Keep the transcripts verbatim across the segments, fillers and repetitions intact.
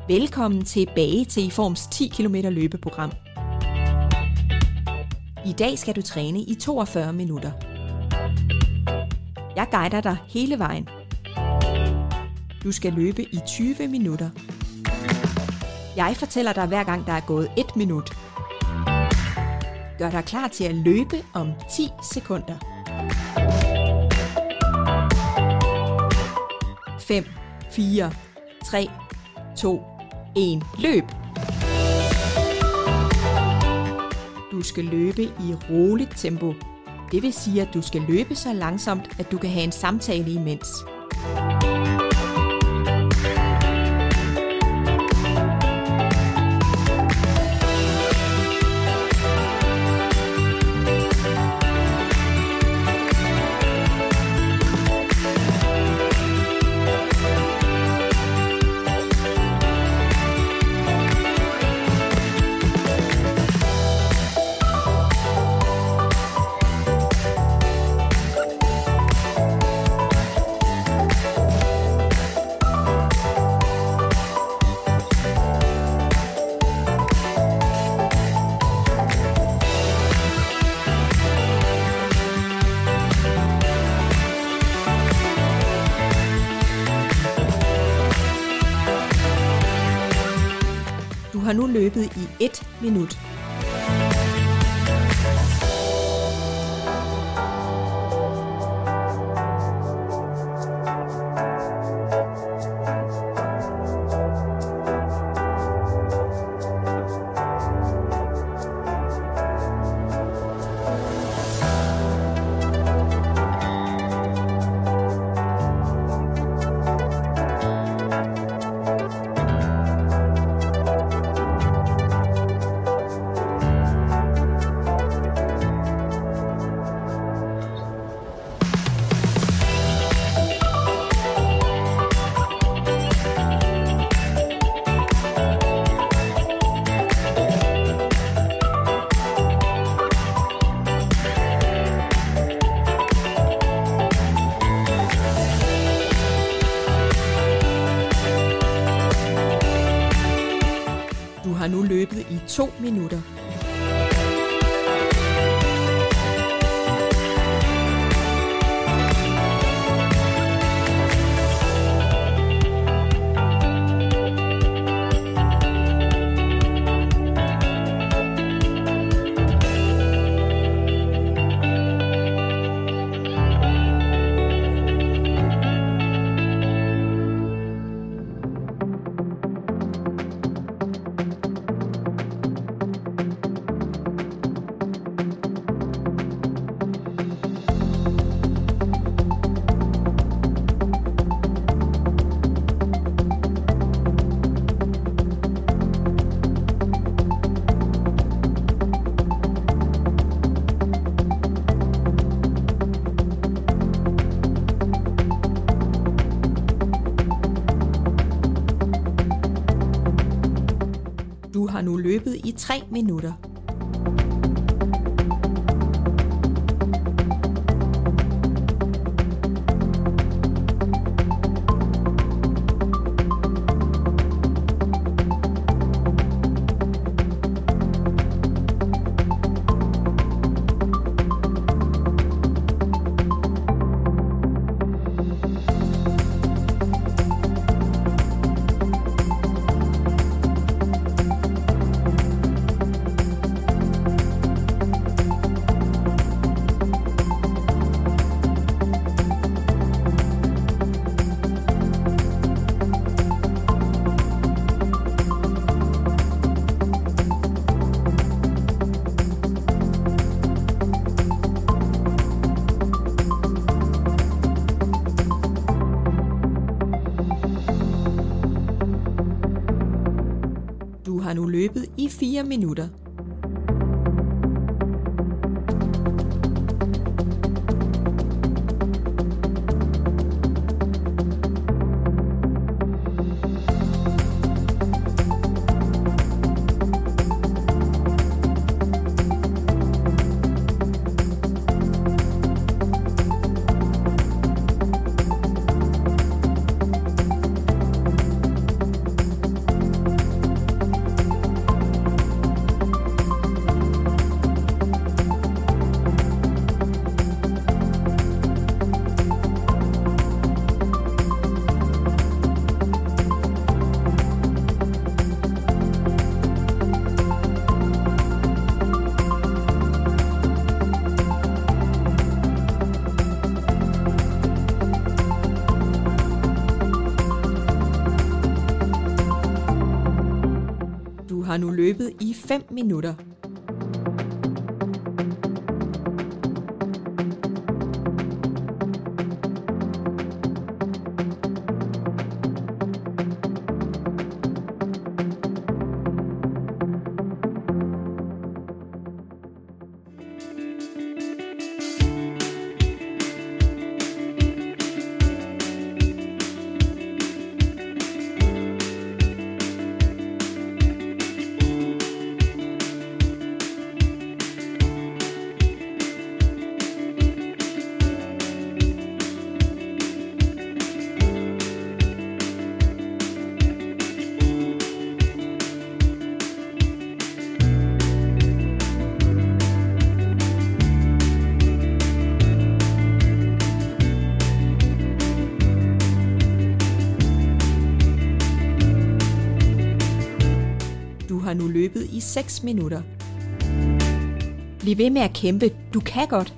Velkommen tilbage til Iforms ti kilometer løbeprogram. I dag skal du træne i toogfyrre minutter. Jeg guider dig hele vejen. Du skal løbe i tyve minutter. Jeg fortæller dig hver gang der er gået et minut. Gør dig klar til at løbe om ti sekunder. fem, fire, tre, to, et. Løb! Du skal løbe i roligt tempo. Det vil sige, at du skal løbe så langsomt, at du kan have en samtale imens. Du har nu løbet i et minut. Du har nu løbet i to minutter. Du har nu løbet i tre minutter. Du har nu løbet i fire minutter. Du har nu løbet i fem minutter. Du har nu løbet i seks minutter. Bliv ved med at kæmpe. Du kan godt.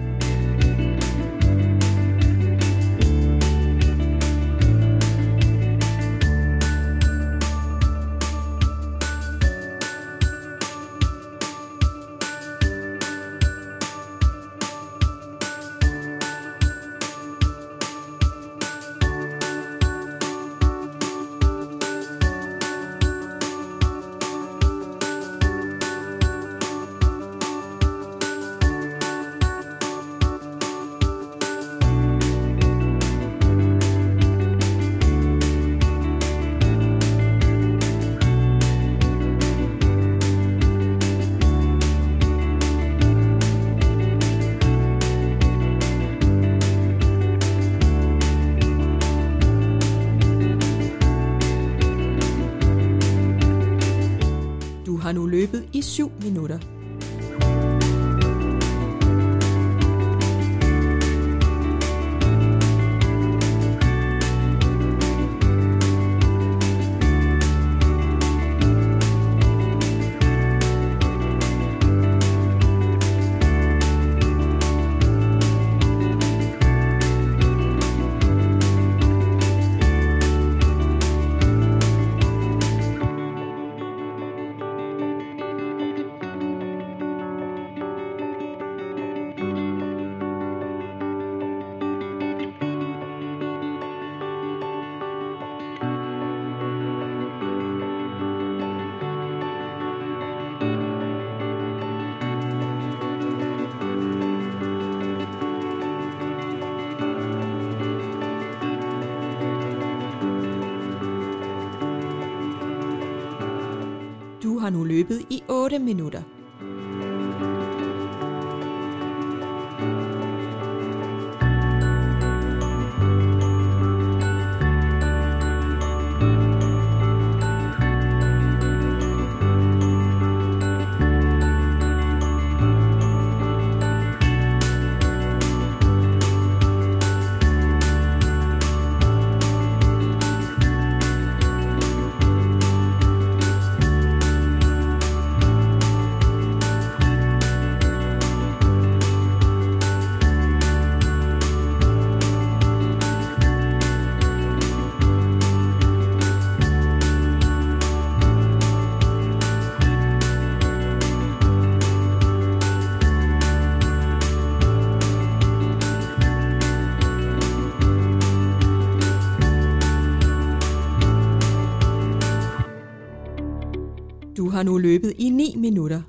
Du har nu løbet i syv minutter. Du har nu løbet i otte minutter. Du har nu løbet i ni minutter.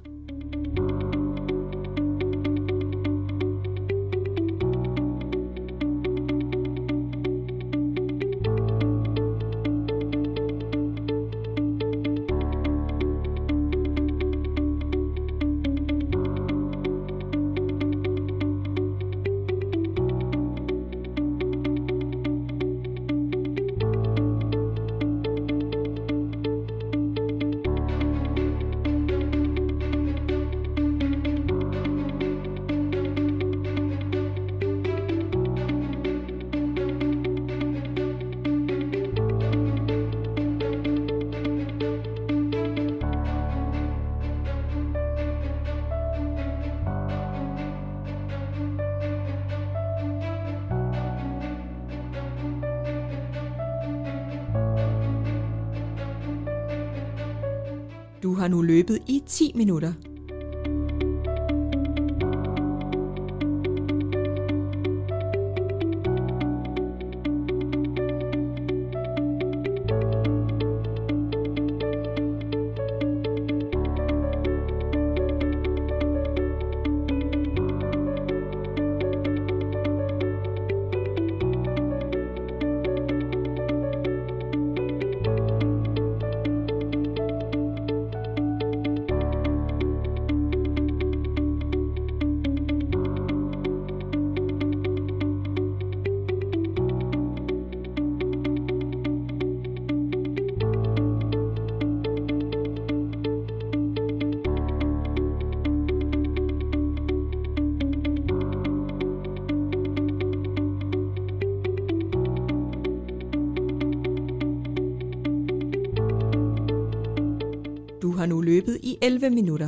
Du har nu løbet i ti minutter. Du har nu løbet i elleve minutter.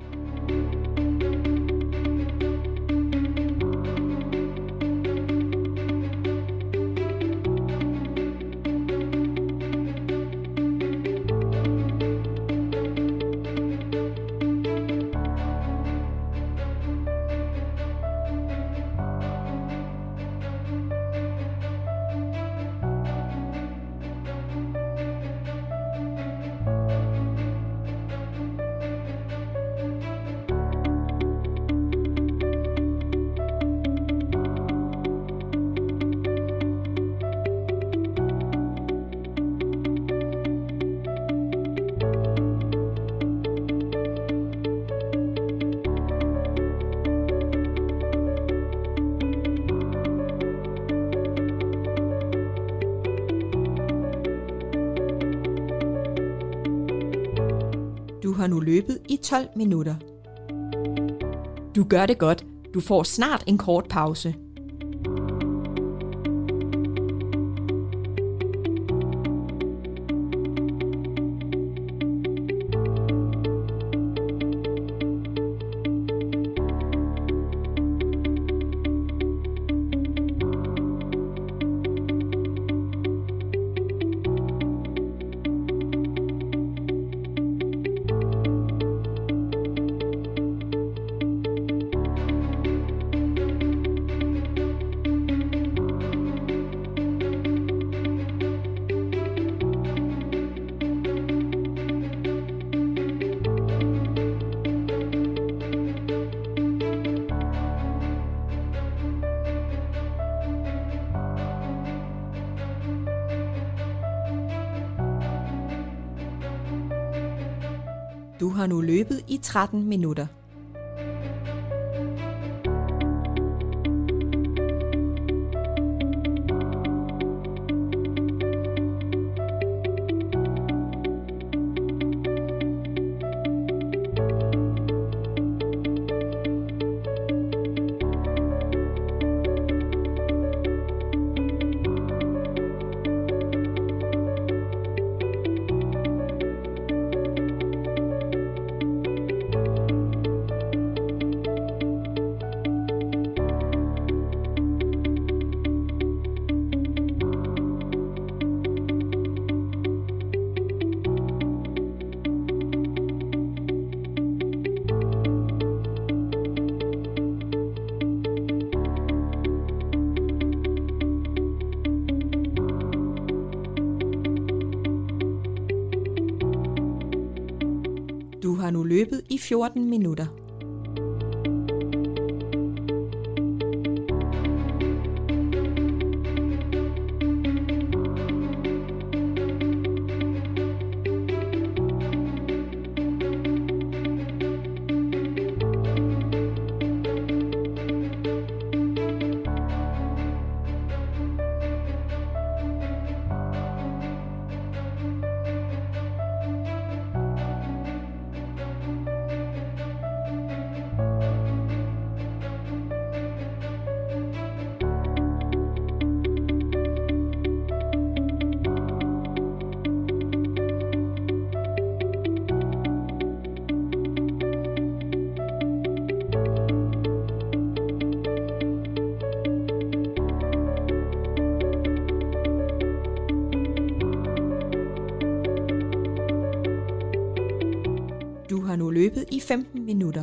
Du har nu løbet i tolv minutter. Du gør det godt. Du får snart en kort pause. Du har nu løbet i tretten minutter. Du har nu løbet i fjorten minutter. har nu løbet i femten minutter.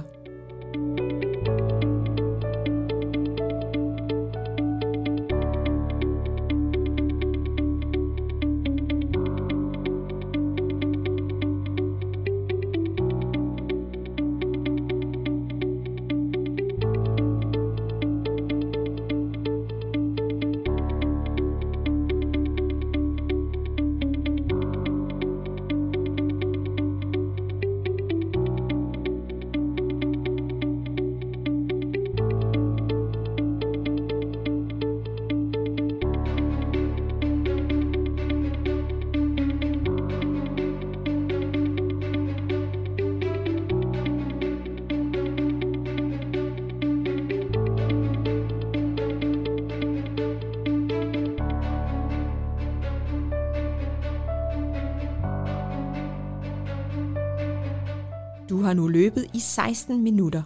Du har nu løbet i seksten minutter.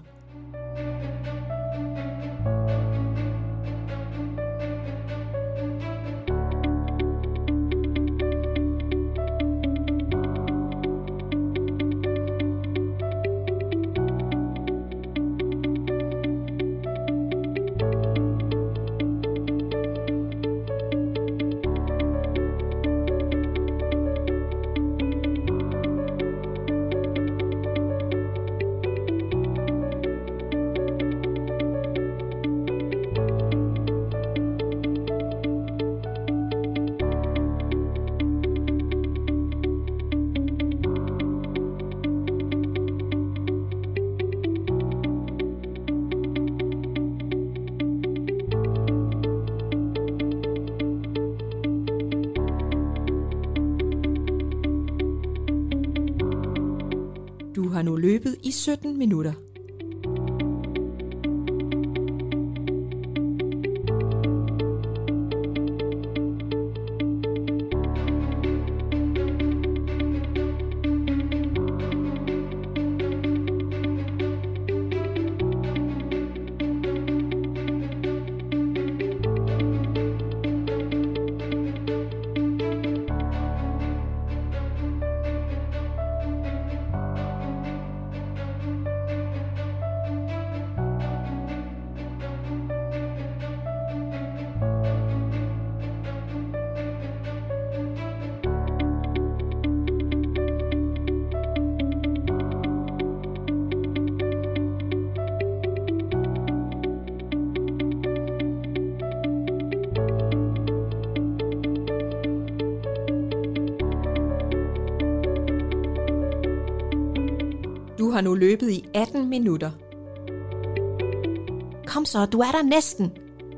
Du har nu løbet i sytten minutter. Du har nu løbet i atten minutter. Kom så, du er der næsten.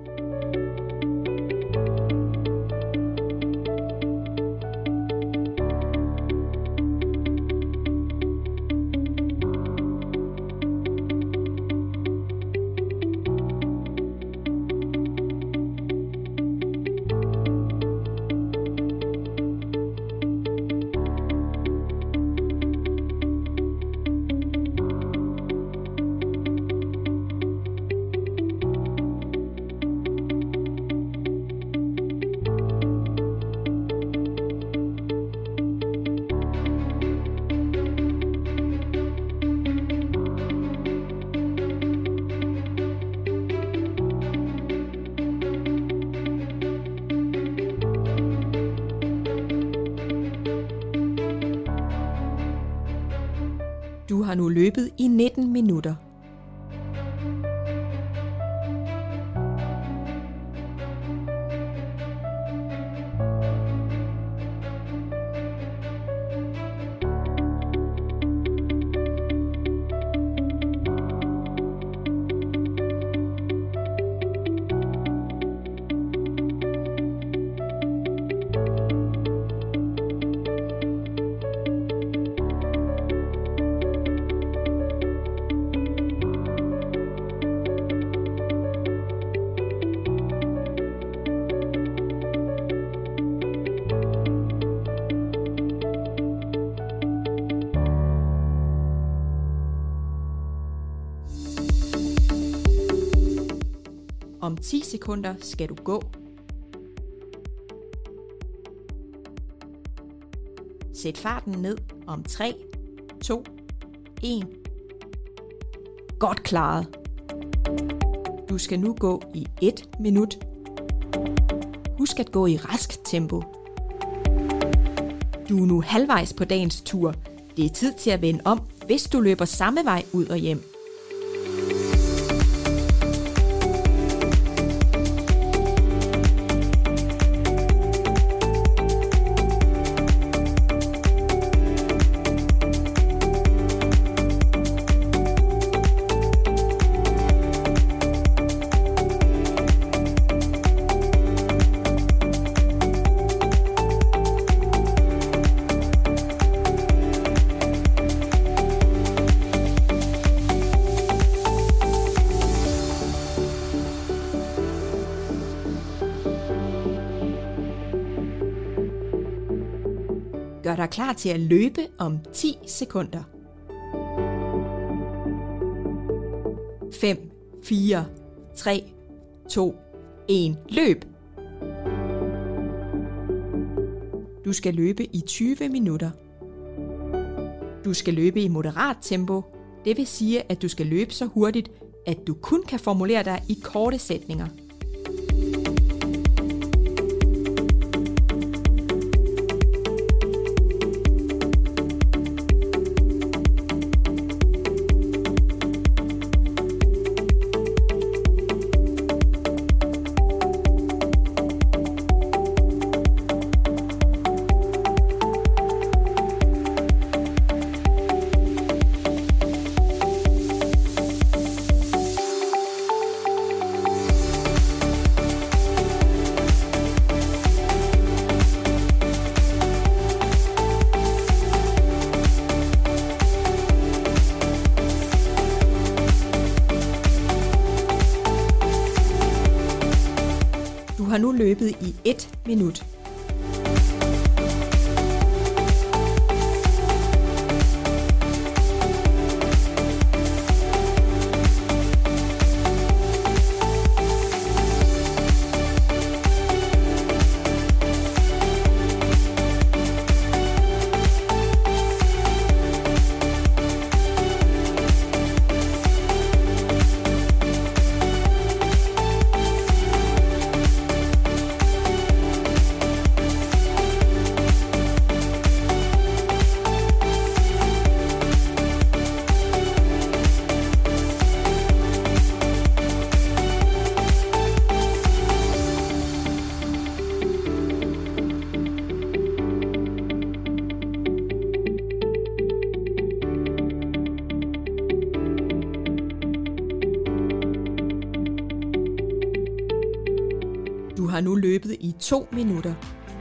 Du har nu løbet i nitten minutter. Om ti sekunder skal du gå. Sæt farten ned om tre, to, en. Godt klaret. Du skal nu gå i et minut. Husk at gå i rask tempo. Du er nu halvvejs på dagens tur. Det er tid til at vende om, hvis du løber samme vej ud og hjem. Gør dig klar til at løbe om ti sekunder. fem, fire, tre, to, et. Løb! Du skal løbe i tyve minutter. Du skal løbe i moderat tempo. Det vil sige, at du skal løbe så hurtigt, at du kun kan formulere dig i korte sætninger. Du har nu løbet i et minut. Du har nu løbet i to minutter.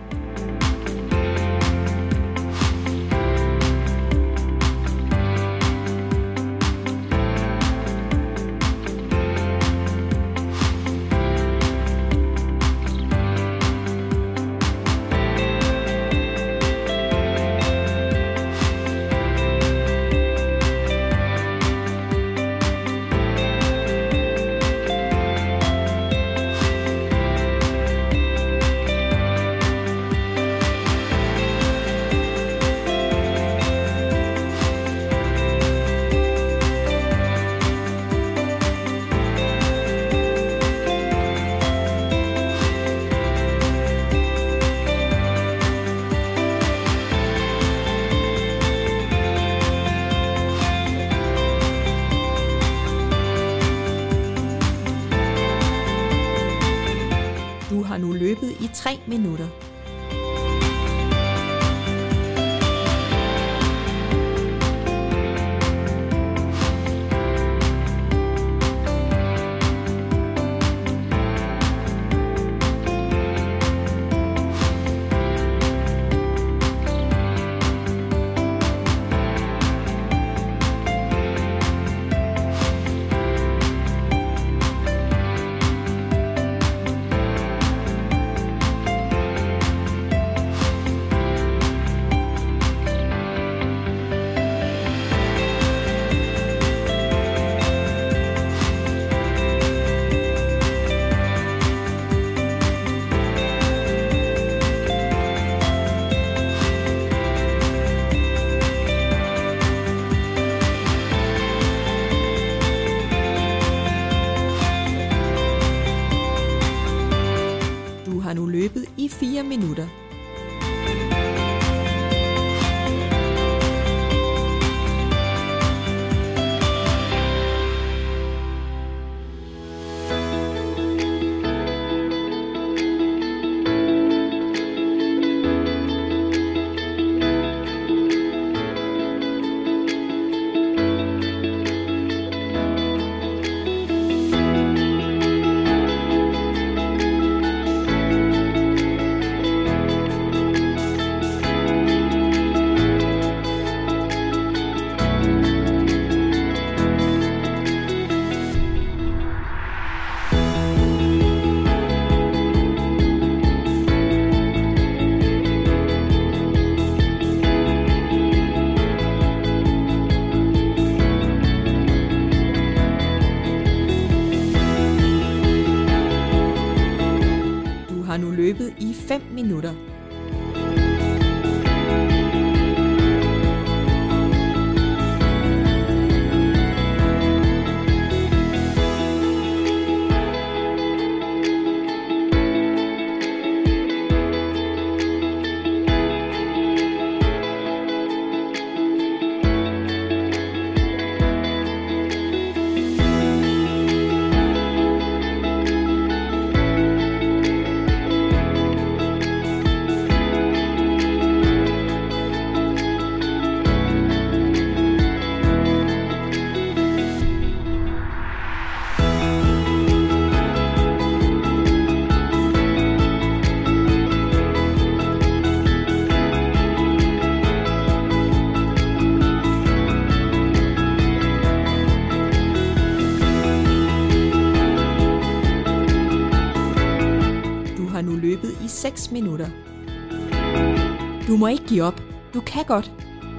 Du har nu løbet i tre minutter. fem minutter. Du har nu løbet i seks minutter. Du må ikke give op. Du kan godt.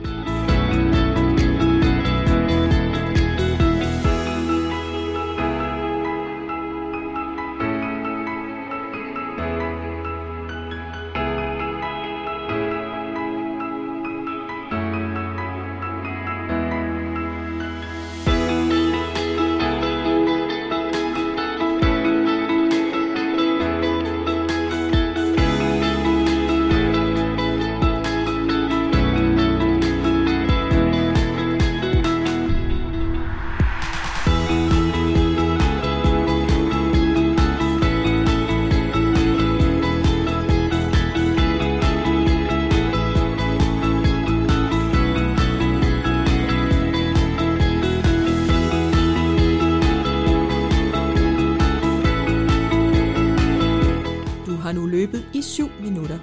Du har nu løbet i syv minutter.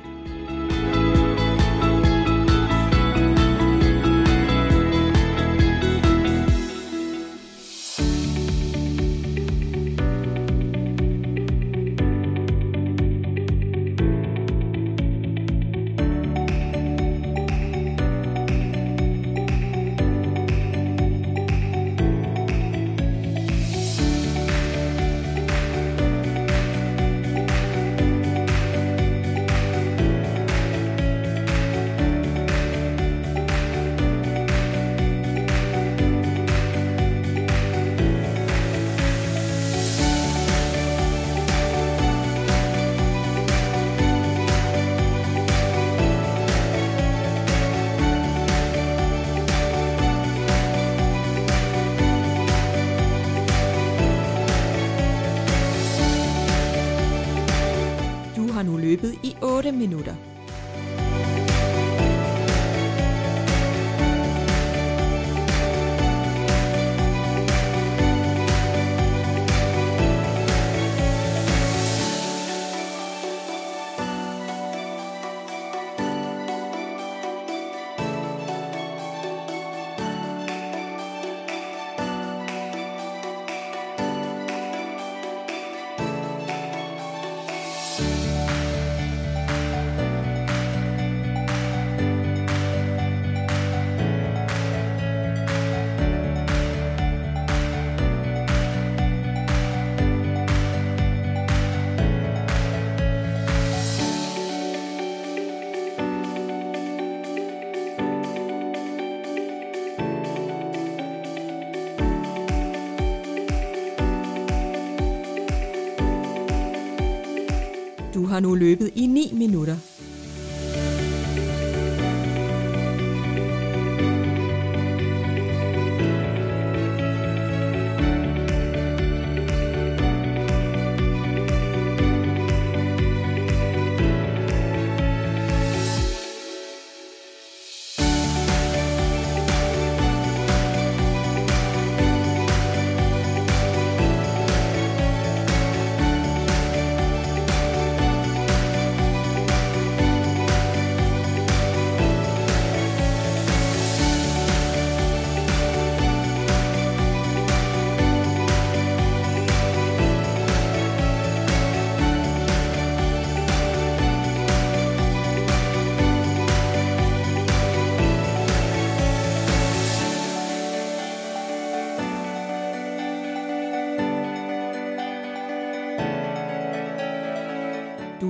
Du har nu løbet i otte minutter. Du har nu løbet i ni minutter.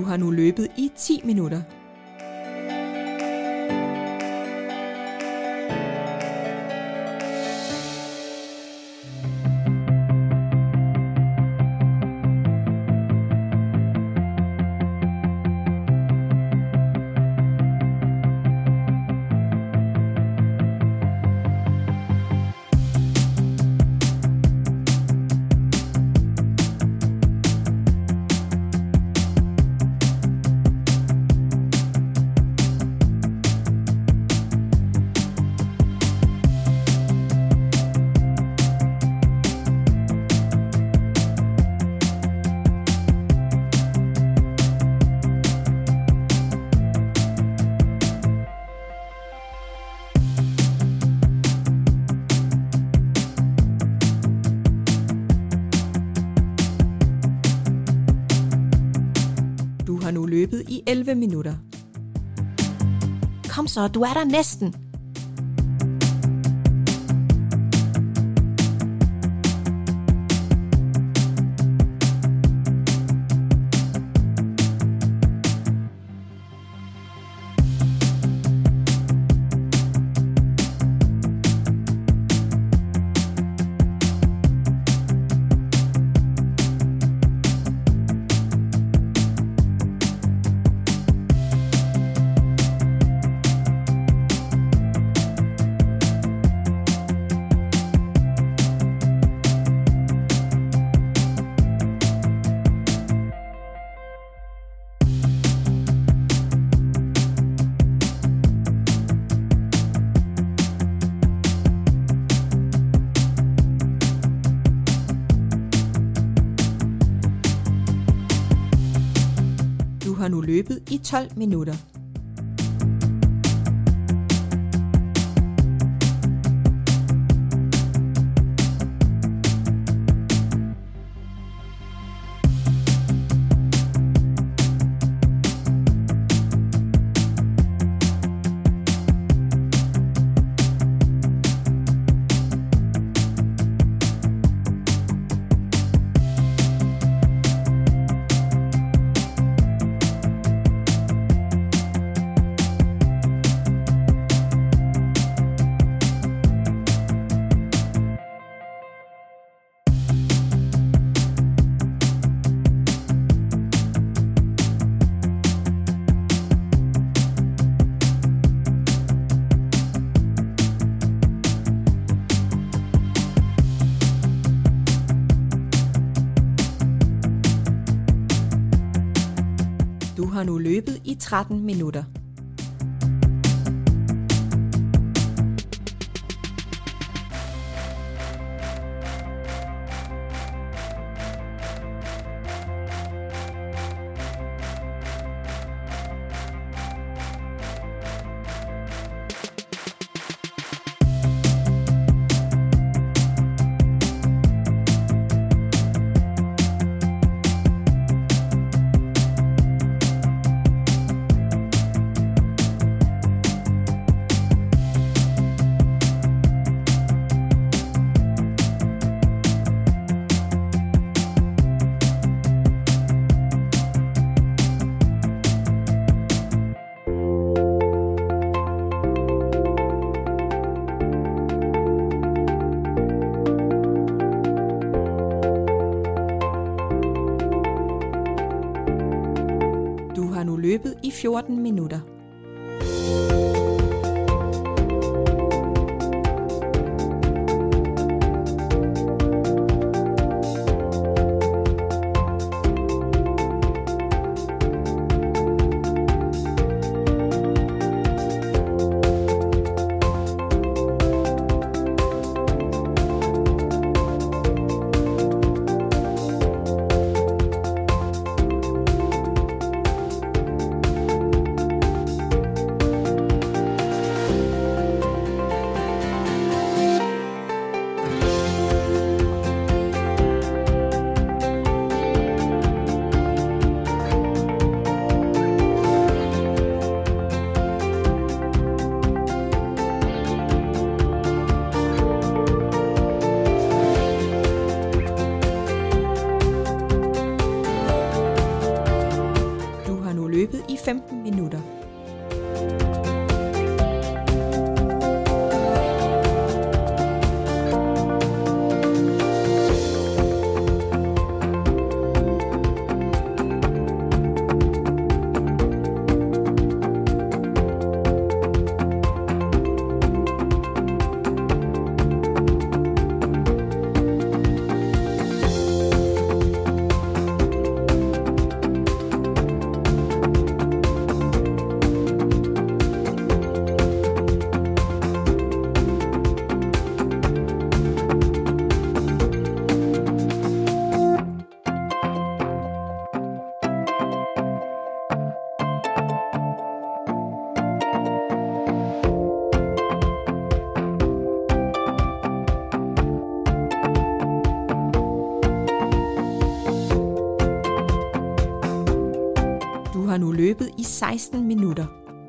har nu løbet i ti minutter. Du har nu løbet i elleve minutter. Kom så, du er der næsten. Du har nu løbet i tolv minutter. Du har nu løbet i tretten minutter. Du har nu løbet i fjorten minutter. løbet i seksten minutter.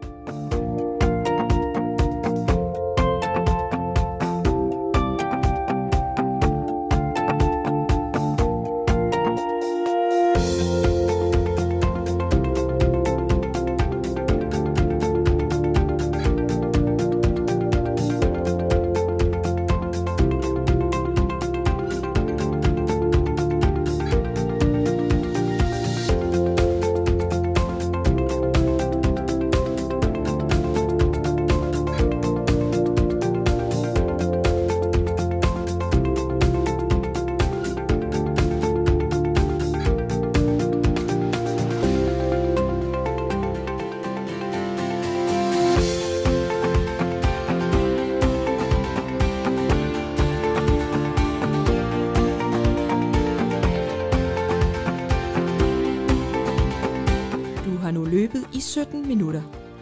Har nu løbet i sytten minutter.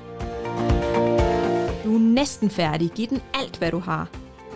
Du er næsten færdig. Giv den alt, hvad du har.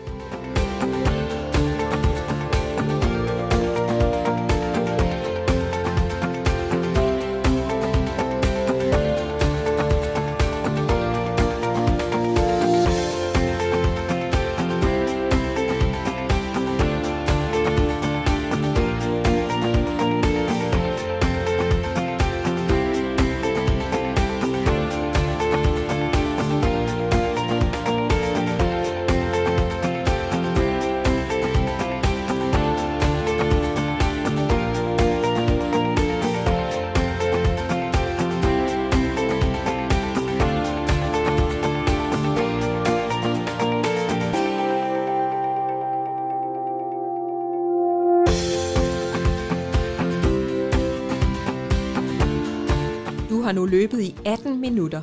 Du har nu løbet i atten minutter.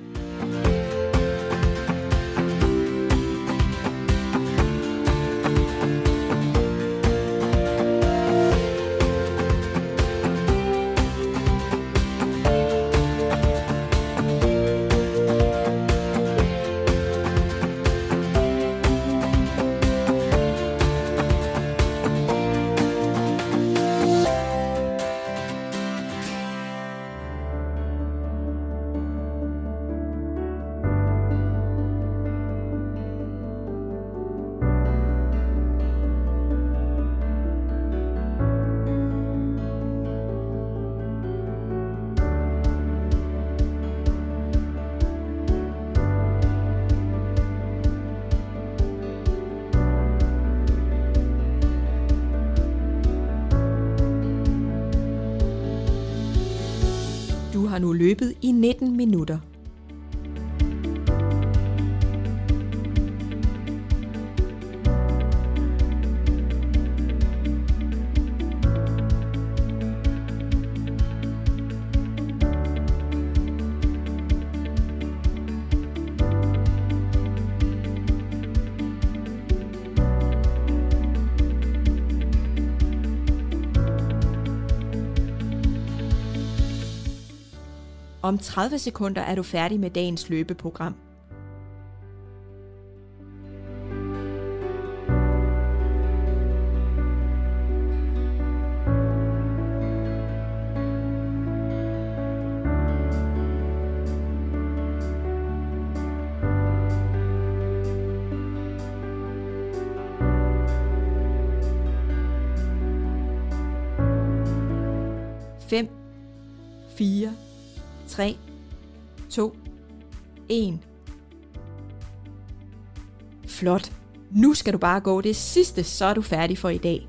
Du har nu løbet i nitten minutter. Om tredive sekunder er du færdig med dagens løbeprogram. fem, fire, tre, to, et. Flot. Nu skal du bare gå det sidste, så er du færdig for i dag.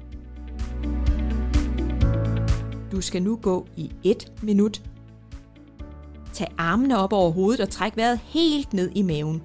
Du skal nu gå i et minut. Tag armene op over hovedet og træk vejret helt ned i maven.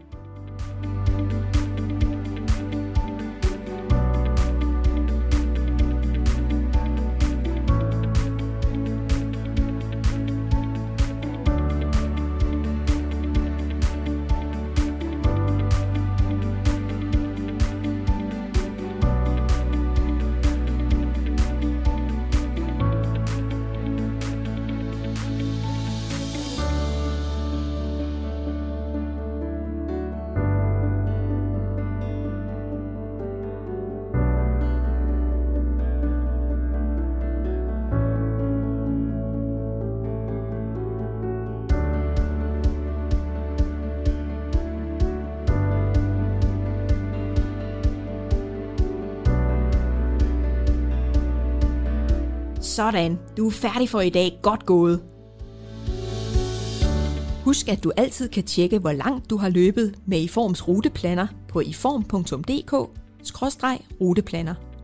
Sådan, du er færdig for i dag. Godt gået. Husk, at du altid kan tjekke, hvor langt du har løbet med iForms ruteplaner på iform punktum d k skråstreg ruteplaner.